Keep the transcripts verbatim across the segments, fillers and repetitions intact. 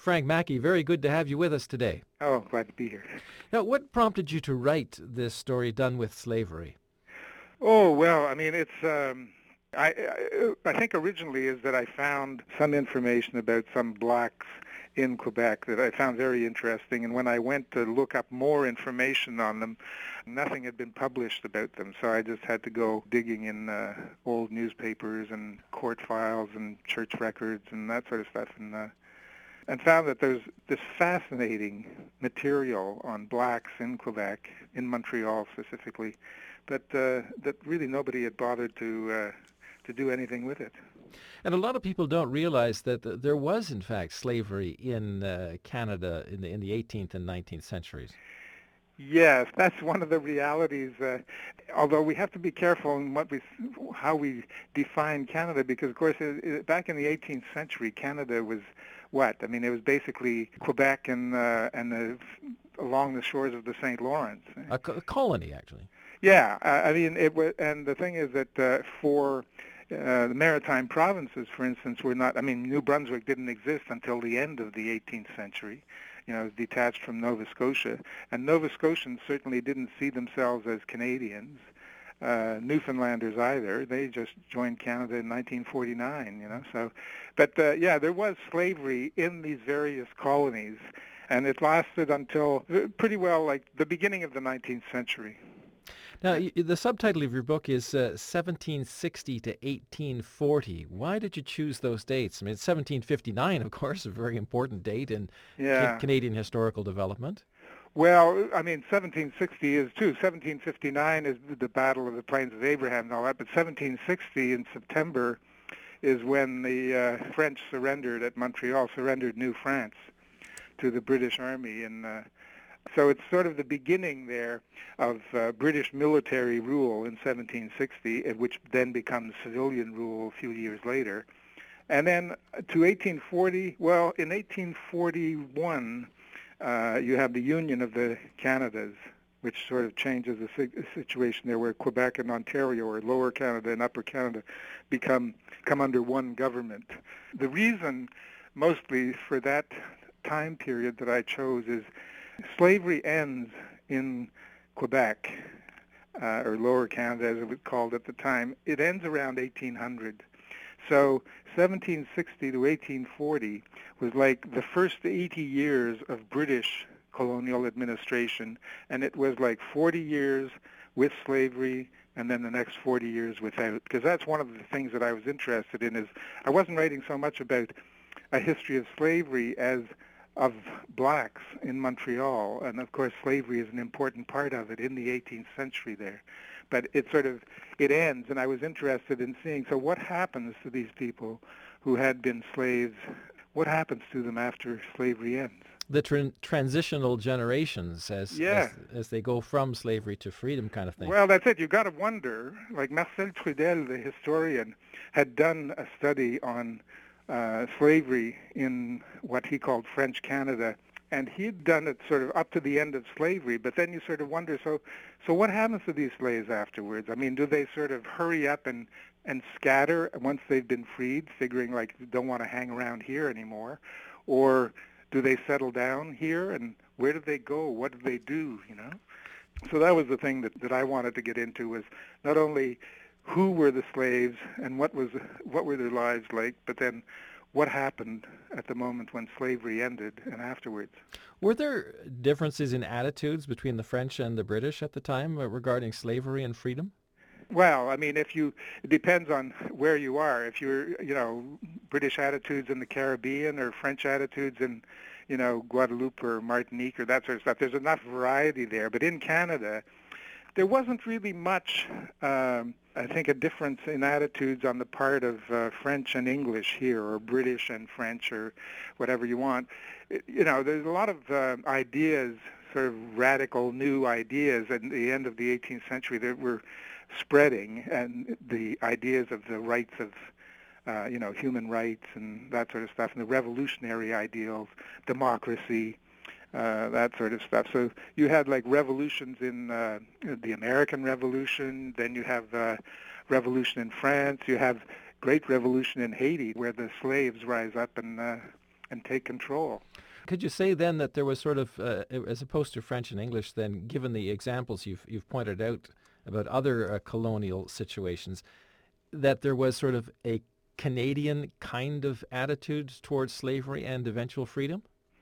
Frank Mackey, very good to have you with us today. Oh, glad to be here. Now, what prompted you to write this story, Done with Slavery? Oh, well, I mean, it's, um, I, I, I think originally is that I found some information about some blacks in Quebec that I found very interesting. And when I went to look up more information on them, nothing had been published about them. So I just had to go digging in uh, old newspapers and court files and church records and that sort of stuff. And uh, and found that there's this fascinating material on blacks in Quebec, in Montreal specifically, but uh, that really nobody had bothered to uh, to do anything with it. And a lot of people don't realize that th- there was, in fact, slavery in uh, Canada in the in the eighteenth and nineteenth centuries. Yes, that's one of the realities. Uh, although we have to be careful in what we, how we define Canada, because of course, it, it, back in the eighteenth century, Canada was what? I mean, it was basically Quebec and uh, and the, along the shores of the Saint Lawrence. A, co- a colony, actually. Yeah, uh, I mean, it was, and the thing is that uh, for uh, the maritime provinces, for instance, were not. I mean, New Brunswick didn't exist until the end of the eighteenth century. You know, it was detached from Nova Scotia, and Nova Scotians certainly didn't see themselves as Canadians. Uh, Newfoundlanders either. They just joined Canada in nineteen forty-nine, you know. So, but uh, yeah, there was slavery in these various colonies, and it lasted until pretty well like the beginning of the nineteenth century. Now, y- the subtitle of your book is uh, seventeen sixty to eighteen forty. Why did you choose those dates? I mean, it's seventeen fifty-nine, of course, a very important date in ca- Yeah. Canadian historical development. Well, I mean, seventeen sixty is too. seventeen fifty-nine is the Battle of the Plains of Abraham and all that, but seventeen sixty in September is when the uh, French surrendered at Montreal, surrendered New France to the British Army. And uh, so it's sort of the beginning there of uh, British military rule in seventeen sixty, which then becomes civilian rule a few years later. And then to eighteen forty, well, in eighteen forty-one, Uh, you have the Union of the Canadas, which sort of changes the si- situation there, where Quebec and Ontario, or Lower Canada and Upper Canada, become come under one government. The reason, mostly for that time period that I chose, is slavery ends in Quebec, uh, or Lower Canada, as it was called at the time. It ends around eighteen hundred. So seventeen sixty to eighteen forty was like the first eighty years of British colonial administration, and it was like forty years with slavery and then the next forty years without. Because that's one of the things that I was interested in, is I wasn't writing so much about a history of slavery as of blacks in Montreal, and of course slavery is an important part of it in the eighteenth century there. But it sort of, it ends, and I was interested in seeing, so what happens to these people who had been slaves? What happens to them after slavery ends? The tran- transitional generations as, Yeah. as as they go from slavery to freedom, kind of thing. Well, that's it. You've got to wonder, like Marcel Trudel, the historian, had done a study on uh, slavery in what he called French Canada, and he'd done it sort of up to the end of slavery, but then you sort of wonder, so so what happens to these slaves afterwards? I mean, do they sort of hurry up and, and scatter once they've been freed, figuring like don't want to hang around here anymore? Or do they settle down here, and where do they go? What do they do, you know? So that was the thing that, that I wanted to get into, was not only who were the slaves and what was what were their lives like, but then what happened at the moment when slavery ended and afterwards. Were there differences in attitudes between the French and the British at the time uh, regarding slavery and freedom? Well, I mean, if you, it depends on where you are. If you're, you know, British attitudes in the Caribbean or French attitudes in, you know, Guadeloupe or Martinique or that sort of stuff, there's enough variety there. But in Canada, there wasn't really much, um, I think, a difference in attitudes on the part of uh, French and English here, or British and French, or whatever you want. It, you know, there's a lot of uh, ideas, sort of radical new ideas at the end of the eighteenth century that were spreading, and the ideas of the rights of, uh, you know, human rights and that sort of stuff, and the revolutionary ideals, democracy, uh, that sort of stuff. So you had like revolutions in uh, the American Revolution, then you have uh, revolution in France, you have great revolution in Haiti, where the slaves rise up and uh, and take control. Could you say then that there was sort of, uh, as opposed to French and English, then, given the examples you've you've pointed out about other uh, colonial situations, that there was sort of a Canadian kind of attitude towards slavery and eventual freedom?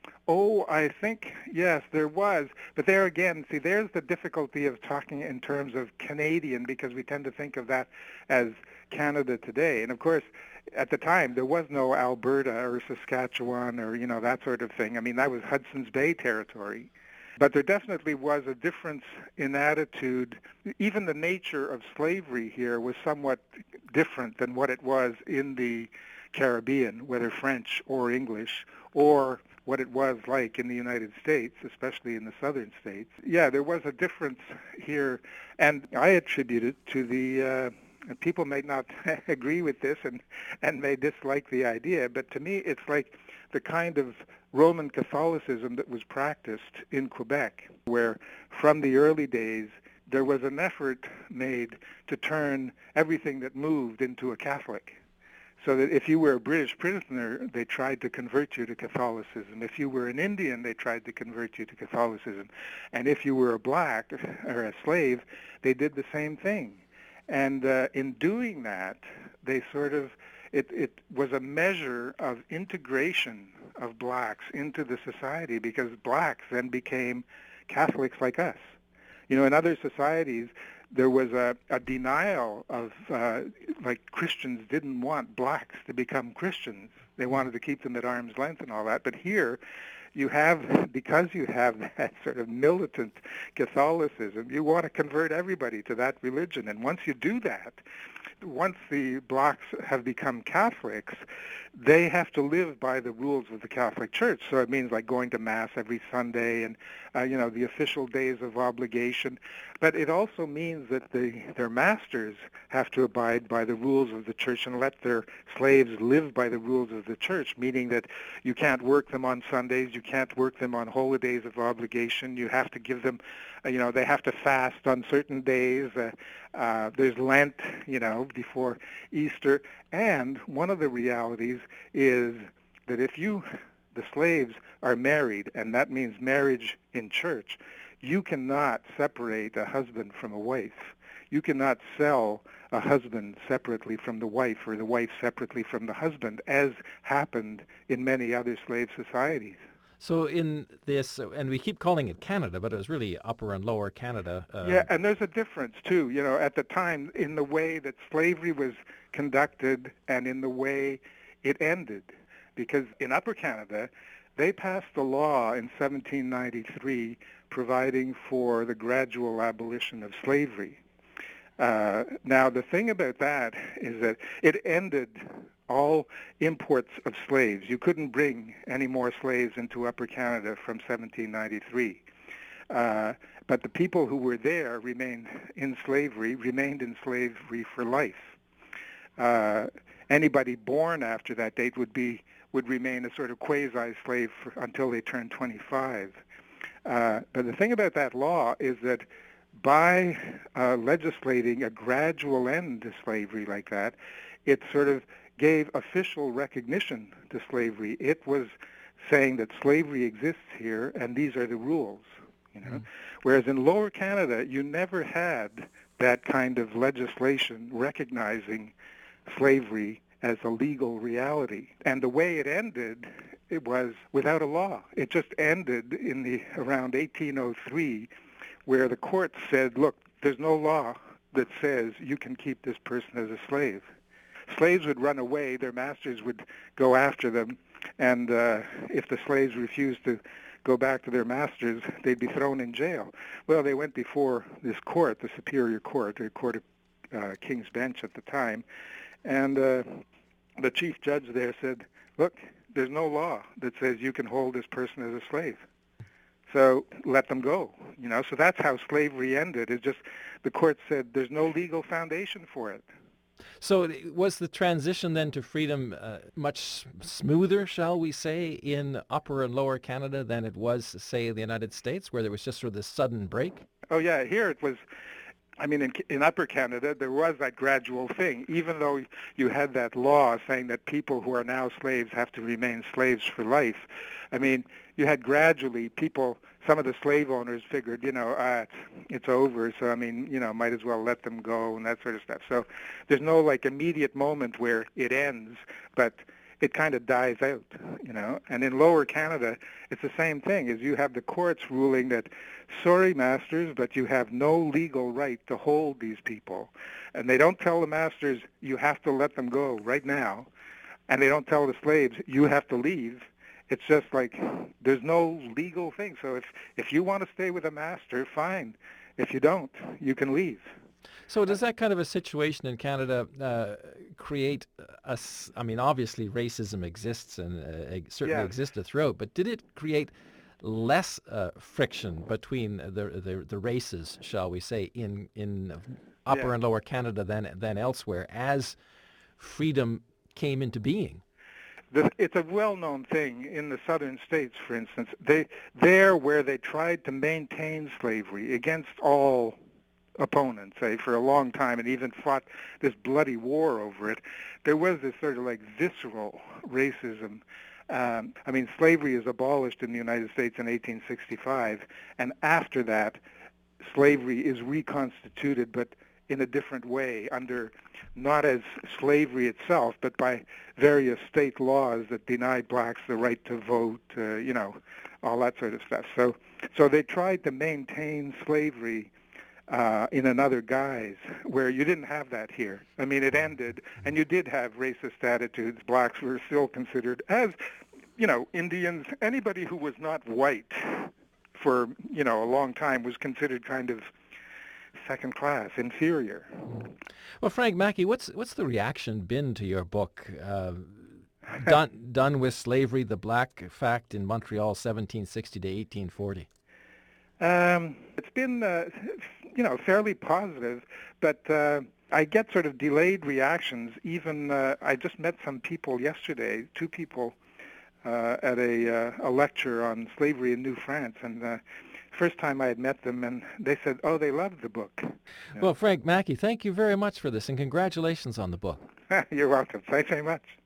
Oh, I think, yes, there was. But there again, see, there's the difficulty of talking in terms of Canadian, because we tend to think of that as Canada today. And of course, at the time, there was no Alberta or Saskatchewan or, you know, that sort of thing. I mean, that was Hudson's Bay territory. But there definitely was a difference in attitude. Even the nature of slavery here was somewhat different than what it was in the Caribbean, whether French or English, or what it was like in the United States, especially in the southern states. Yeah, there was a difference here, and I attribute it to the, uh, people may not agree with this and, and may dislike the idea, but to me it's like the kind of Roman Catholicism that was practiced in Quebec, where from the early days there was an effort made to turn everything that moved into a Catholic. So that if you were a British prisoner, they tried to convert you to Catholicism. If you were an Indian, they tried to convert you to Catholicism. And if you were a black or a slave, they did the same thing. And uh, in doing that, they sort of, it, it was a measure of integration of blacks into the society, because blacks then became Catholics like us. You know, in other societies, there was a, a denial of, uh, like Christians didn't want blacks to become Christians. They wanted to keep them at arm's length and all that. But here, you have, because you have that sort of militant Catholicism, you want to convert everybody to that religion. And once you do that, once the blacks have become Catholics, they have to live by the rules of the Catholic Church. So it means like going to Mass every Sunday and, uh, you know, the official days of obligation. But it also means that the, their masters have to abide by the rules of the church and let their slaves live by the rules of the church, meaning that you can't work them on Sundays, you can't work them on holidays of obligation, you have to give them, uh, you know, they have to fast on certain days. Uh, uh, there's Lent, you know, before Easter. And one of the realities is that if you, the slaves, are married, and that means marriage in church, you cannot separate a husband from a wife. You cannot sell a husband separately from the wife, or the wife separately from the husband, as happened in many other slave societies. So in this, and we keep calling it Canada, but it was really Upper and Lower Canada. Uh, yeah, and there's a difference, too, you know, at the time in the way that slavery was conducted and in the way it ended. Because in Upper Canada, they passed a law in seventeen ninety-three providing for the gradual abolition of slavery. Uh, now, the thing about that is that it ended all imports of slaves. You couldn't bring any more slaves into Upper Canada from seventeen ninety-three. Uh, but the people who were there remained in slavery, remained in slavery for life. Uh, anybody born after that date would be would remain a sort of quasi-slave for, until they turned twenty-five. Uh, but the thing about that law is that by uh, legislating a gradual end to slavery like that, it sort of gave official recognition to slavery. It was saying that slavery exists here and these are the rules. You know? Mm. Whereas in Lower Canada, you never had that kind of legislation recognizing slavery as a legal reality. And the way it ended, it was without a law. It just ended in the around eighteen oh three, where the court said, look, there's no law that says you can keep this person as a slave. Slaves would run away, their masters would go after them, and uh, if the slaves refused to go back to their masters, they'd be thrown in jail. Well, they went before this court, the Superior Court, the Court of uh, King's Bench at the time, and uh, the chief judge there said, look, there's no law that says you can hold this person as a slave. So let them go, you know. So that's how slavery ended. It just, the court said there's no legal foundation for it. So was the transition then to freedom uh, much smoother, shall we say, in Upper and Lower Canada than it was, say, in the United States, where there was just sort of this sudden break? Oh, yeah. Here it was, I mean, in, in Upper Canada, there was that gradual thing, even though you had that law saying that people who are now slaves have to remain slaves for life. I mean, you had gradually people, some of the slave owners figured, you know, ah, it's, it's over, so, I mean, you know, might as well let them go and that sort of stuff. So there's no, like, immediate moment where it ends, but it kind of dies out, you know. And in Lower Canada, it's the same thing, is you have the courts ruling that, sorry, masters, but you have no legal right to hold these people. And they don't tell the masters, you have to let them go right now. And they don't tell the slaves, you have to leave. It's just like there's no legal thing. So if, if you want to stay with a master, fine. If you don't, you can leave. So does that kind of a situation in Canada uh, create a, s- I mean, obviously racism exists and uh, ex- certainly Yes. existed throughout, but did it create less uh, friction between the, the the races, shall we say, in in Upper Yeah. and Lower Canada than than elsewhere as freedom came into being? The, it's a well-known thing in the southern states, for instance. They there where they tried to maintain slavery against all opponents, say, for a long time, and even fought this bloody war over it, there was this sort of like visceral racism. Um, I mean, slavery is abolished in the United States in eighteen sixty-five, and after that, slavery is reconstituted, but in a different way, under not as slavery itself, but by various state laws that deny blacks the right to vote, uh, you know, all that sort of stuff. So, so they tried to maintain slavery uh, in another guise, where you didn't have that here. I mean, it ended, and you did have racist attitudes. Blacks were still considered as, you know, Indians. Anybody who was not white for, you know, a long time was considered kind of second class, inferior. Well, Frank Mackey, what's what's the reaction been to your book, uh, done done with slavery, the Black Fact in Montreal, seventeen sixty to eighteen forty? Um, it's been, uh, you know, fairly positive, but uh, I get sort of delayed reactions. Even uh, I just met some people yesterday, two people uh, at a, uh, a lecture on slavery in New France, and uh, first time I had met them, and they said, oh, they loved the book. You Well, Frank Mackey, thank you very much for this, and congratulations on the book. know. You're welcome. Thanks very much.